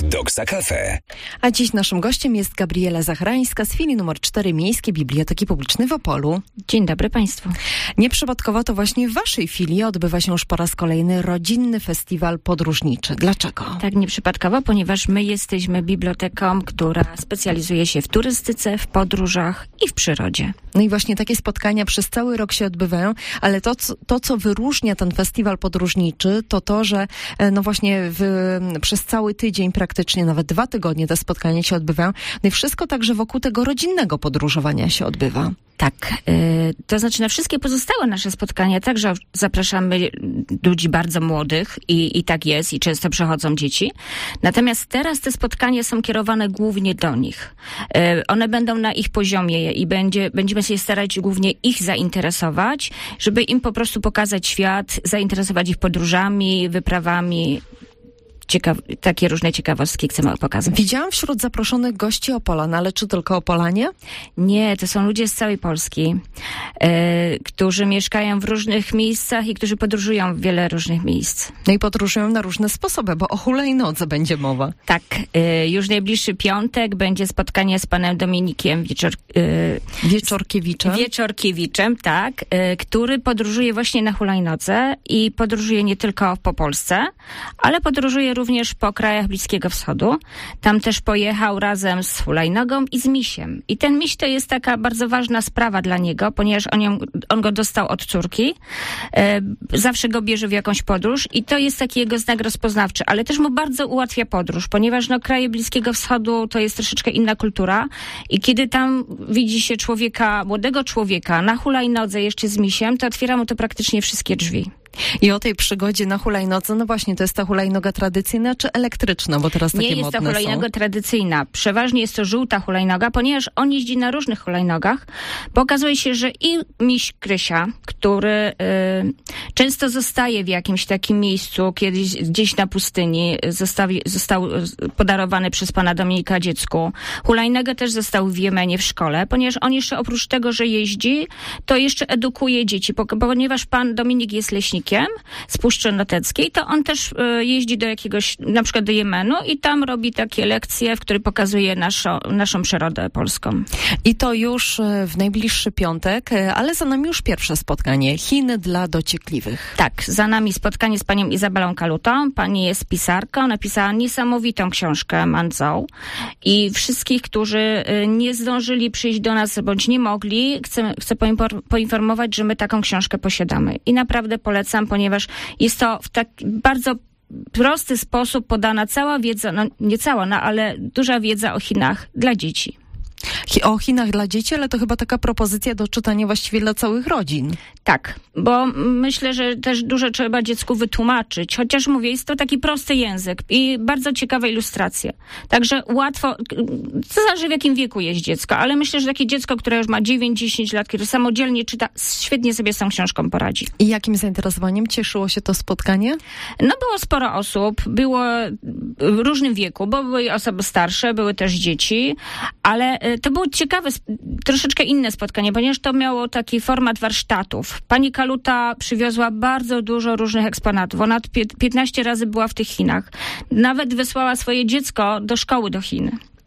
Doksa Cafe. A dziś naszym gościem jest Gabriela Zachrańska z filii nr 4 Miejskiej Biblioteki Publicznej w Opolu. Dzień dobry Państwu. Nieprzypadkowo to właśnie w Waszej filii odbywa się już po raz kolejny rodzinny festiwal podróżniczy. Dlaczego? Tak, nieprzypadkowo, ponieważ my jesteśmy biblioteką, która specjalizuje się w turystyce, w podróżach i w przyrodzie. No i właśnie takie spotkania przez cały rok się odbywają, ale to co wyróżnia ten festiwal podróżniczy, to, że no właśnie przez cały tydzień, praktycznie nawet 2 tygodnie te spotkania się odbywają. No i wszystko także wokół tego rodzinnego podróżowania się odbywa. Tak, to znaczy na wszystkie pozostałe nasze spotkania także zapraszamy ludzi bardzo młodych i tak jest i często przychodzą dzieci. Natomiast teraz te spotkania są kierowane głównie do nich. One będą na ich poziomie i będziemy się starać głównie ich zainteresować, żeby im po prostu pokazać świat, zainteresować ich podróżami, wyprawami. Takie różne ciekawostki chcemy pokazać. Widziałam wśród zaproszonych gości Opolan, ale czy tylko Opolanie? Nie, to są ludzie z całej Polski, którzy mieszkają w różnych miejscach i którzy podróżują w wiele różnych miejsc. No i podróżują na różne sposoby, bo o hulajnodze będzie mowa. Tak, już najbliższy piątek będzie spotkanie z panem Dominikiem Wieczorkiewiczem, tak, który podróżuje właśnie na hulajnodze i podróżuje nie tylko po Polsce, ale podróżuje również po krajach Bliskiego Wschodu. Tam też pojechał razem z hulajnogą i z misiem. I ten miś to jest taka bardzo ważna sprawa dla niego, ponieważ on go dostał od córki. Zawsze go bierze w jakąś podróż i to jest taki jego znak rozpoznawczy, ale też mu bardzo ułatwia podróż, ponieważ kraje Bliskiego Wschodu to jest troszeczkę inna kultura i kiedy tam widzi się młodego człowieka na hulajnodze jeszcze z misiem, to otwiera mu to praktycznie wszystkie drzwi. I o tej przygodzie na hulajnodze, no właśnie, to jest ta hulajnoga tradycyjna czy elektryczna, bo teraz takie modne są? Nie jest to hulajnoga tradycyjna. Przeważnie jest to żółta hulajnoga, ponieważ on jeździ na różnych hulajnogach, bo okazuje się, że i miś Krysia, który często zostaje w jakimś takim miejscu, kiedyś gdzieś na pustyni, został podarowany przez pana Dominika dziecku. Hulajnogę też został w Jemenie w szkole, ponieważ on jeszcze oprócz tego, że jeździ, to jeszcze edukuje dzieci, ponieważ pan Dominik jest leśnikiem z Puszczy Noteckiej, to on też jeździ do jakiegoś, na przykład do Jemenu i tam robi takie lekcje, w których pokazuje naszą przyrodę polską. I to już w najbliższy piątek, ale za nami już pierwsze spotkanie. Chiny dla dociekliwych. Tak, za nami spotkanie z panią Izabelą Kalutą. Pani jest pisarką, napisała niesamowitą książkę Manzhou i wszystkich, którzy nie zdążyli przyjść do nas, bądź nie mogli, chcę poinformować, że my taką książkę posiadamy. I naprawdę polecam, ponieważ jest to w tak bardzo prosty sposób podana cała wiedza, no nie cała, ale duża wiedza o Chinach dla dzieci. O Chinach dla dzieci, ale to chyba taka propozycja do czytania właściwie dla całych rodzin. Tak, bo myślę, że też dużo trzeba dziecku wytłumaczyć, chociaż mówię, jest to taki prosty język i bardzo ciekawe ilustracje. Także łatwo, to zależy w jakim wieku jest dziecko, ale myślę, że takie dziecko, które już ma 9-10 lat, które samodzielnie czyta, świetnie sobie z tą książką poradzi. I jakim zainteresowaniem cieszyło się to spotkanie? No było sporo osób, było w różnym wieku, bo były osoby starsze, były też dzieci, ale to było ciekawe, troszeczkę inne spotkanie, ponieważ to miało taki format warsztatów. Pani Kaluta przywiozła bardzo dużo różnych eksponatów. Ona 15 razy była w tych Chinach. Nawet wysłała swoje dziecko do szkoły do Chin.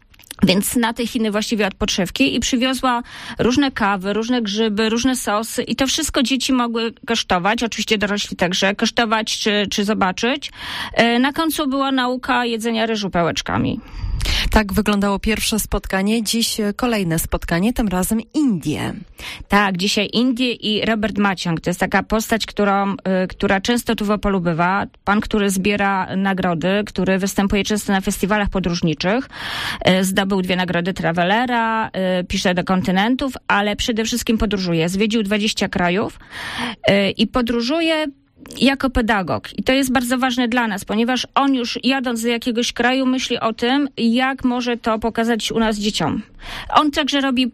Więc na te Chiny właściwie od podszewki i przywiozła różne kawy, różne grzyby, różne sosy i to wszystko dzieci mogły kosztować, oczywiście dorośli także, kosztować czy zobaczyć. Na końcu była nauka jedzenia ryżu pałeczkami. Tak wyglądało pierwsze spotkanie. Dziś kolejne spotkanie, tym razem Indie. Tak, dzisiaj Indie i Robert Maciąg. To jest taka postać, która często tu w Opolu bywa. Pan, który zbiera nagrody, który występuje często na festiwalach podróżniczych. Zdobył 2 nagrody Travelera, pisze do kontynentów, ale przede wszystkim podróżuje. Zwiedził 20 krajów i podróżuje jako pedagog. I to jest bardzo ważne dla nas, ponieważ on już jadąc do jakiegoś kraju myśli o tym, jak może to pokazać u nas dzieciom. On także robi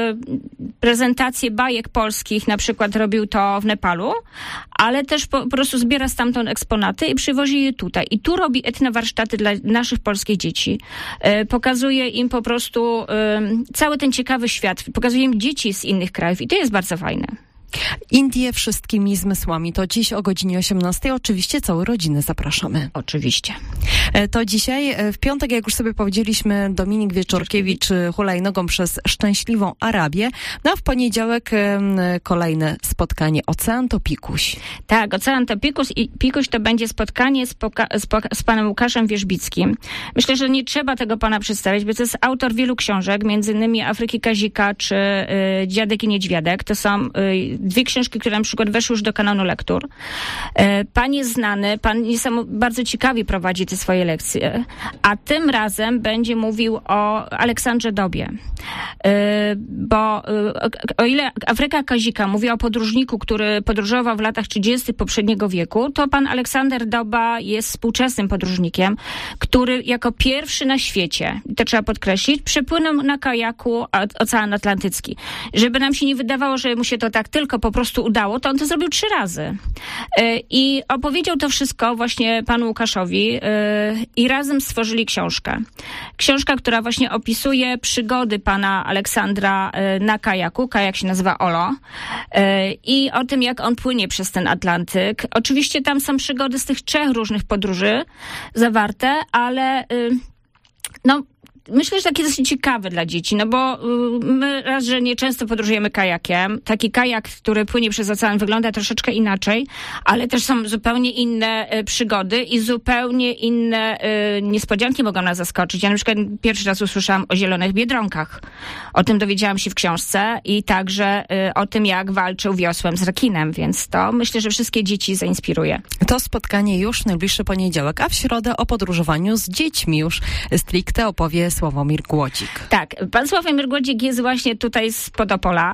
prezentacje bajek polskich, na przykład robił to w Nepalu, ale też po prostu zbiera stamtąd eksponaty i przywozi je tutaj. I tu robi etnowarsztaty dla naszych polskich dzieci. Pokazuje im po prostu cały ten ciekawy świat. Pokazuje im dzieci z innych krajów i to jest bardzo fajne. Indie wszystkimi zmysłami. To dziś o godzinie 18. Oczywiście całe rodziny zapraszamy. Oczywiście. To dzisiaj, w piątek, jak już sobie powiedzieliśmy, Dominik Wieczorkiewicz hulajnogą przez szczęśliwą Arabię. No a w poniedziałek kolejne spotkanie. Ocean to Pikuś. Tak, Ocean to Pikuś to będzie spotkanie z panem Łukaszem Wierzbickim. Myślę, że nie trzeba tego pana przedstawiać, bo to jest autor wielu książek, między innymi Afryki Kazika czy Dziadek i Niedźwiadek. To są dwie książki, które na przykład weszły już do kanonu lektur. Pan jest znany, pan bardzo ciekawie prowadzi te swoje lekcje, a tym razem będzie mówił o Aleksandrze Dobie. Bo o ile Afryka Kazika mówi o podróżniku, który podróżował w latach 30. poprzedniego wieku, to pan Aleksander Doba jest współczesnym podróżnikiem, który jako pierwszy na świecie, to trzeba podkreślić, przepłynął na kajaku Ocean Atlantycki. Żeby nam się nie wydawało, że mu się to tak tylko po prostu udało, to on to zrobił 3 razy. I opowiedział to wszystko właśnie panu Łukaszowi i razem stworzyli książkę. Książka, która właśnie opisuje przygody pana Aleksandra na kajaku. Kajak się nazywa Olo. I o tym, jak on płynie przez ten Atlantyk. Oczywiście tam są przygody z tych 3 różnych podróży zawarte, ale myślę, że takie dosyć ciekawe dla dzieci, no bo my raz, że nie często podróżujemy kajakiem. Taki kajak, który płynie przez ocean, wygląda troszeczkę inaczej, ale też są zupełnie inne przygody i zupełnie inne niespodzianki mogą nas zaskoczyć. Ja na przykład pierwszy raz usłyszałam o zielonych biedronkach. O tym dowiedziałam się w książce i także o tym, jak walczył wiosłem z rekinem, więc to myślę, że wszystkie dzieci zainspiruje. To spotkanie już w najbliższy poniedziałek, a w środę o podróżowaniu z dziećmi już stricte opowie Sławomir Głodzik. Tak, pan Sławomir Głodzik jest właśnie tutaj z Podopola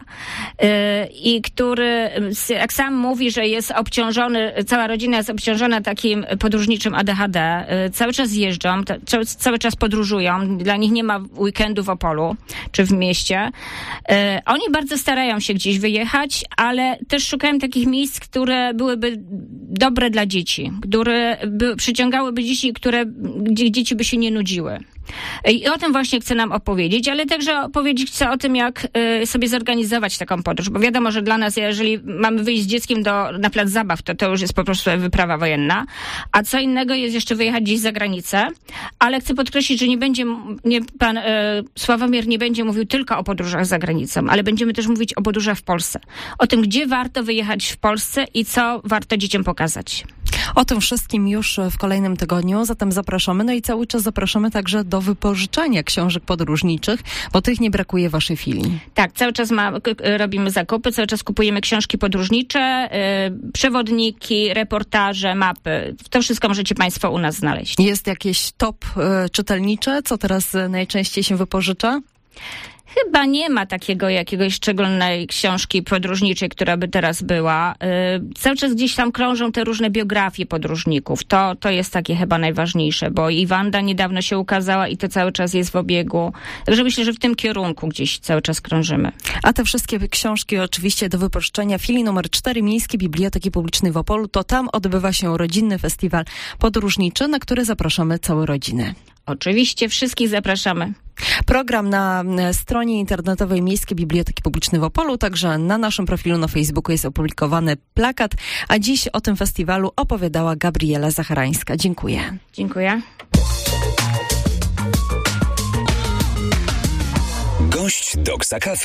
i który, jak sam mówi, że jest obciążony, cała rodzina jest obciążona takim podróżniczym ADHD. Cały czas jeżdżą, cały czas podróżują. Dla nich nie ma weekendu w Opolu czy w mieście. Oni bardzo starają się gdzieś wyjechać, ale też szukają takich miejsc, które byłyby dobre dla dzieci, które przyciągałyby dzieci, gdzie dzieci by się nie nudziły. I o tym właśnie chce nam opowiedzieć, ale także opowiedzieć chce o tym, jak sobie zorganizować taką podróż, bo wiadomo, że dla nas, jeżeli mamy wyjść z dzieckiem na plac zabaw, to już jest po prostu wyprawa wojenna, a co innego jest jeszcze wyjechać gdzieś za granicę, ale chcę podkreślić, że pan Sławomir nie będzie mówił tylko o podróżach za granicą, ale będziemy też mówić o podróżach w Polsce, o tym, gdzie warto wyjechać w Polsce i co warto dzieciom pokazać. O tym wszystkim już w kolejnym tygodniu, zatem zapraszamy. No i cały czas zapraszamy także do wypożyczania książek podróżniczych, bo tych nie brakuje w waszej filii. Tak, cały czas robimy zakupy, cały czas kupujemy książki podróżnicze, przewodniki, reportaże, mapy. To wszystko możecie państwo u nas znaleźć. Jest jakieś top czytelnicze, co teraz najczęściej się wypożycza? Chyba nie ma jakiegoś szczególnej książki podróżniczej, która by teraz była. Cały czas gdzieś tam krążą te różne biografie podróżników. To jest takie chyba najważniejsze, bo i Wanda niedawno się ukazała i to cały czas jest w obiegu. Także myślę, że w tym kierunku gdzieś cały czas krążymy. A te wszystkie książki oczywiście do wypożyczenia filii numer 4 Miejskiej Biblioteki Publicznej w Opolu, to tam odbywa się rodzinny festiwal podróżniczy, na który zapraszamy całe rodziny. Oczywiście wszystkich zapraszamy. Program na stronie internetowej Miejskiej Biblioteki Publicznej w Opolu, także na naszym profilu na Facebooku jest opublikowany plakat, a dziś o tym festiwalu opowiadała Gabriela Zacharańska. Dziękuję. Dziękuję. Gość Doksa Cafe.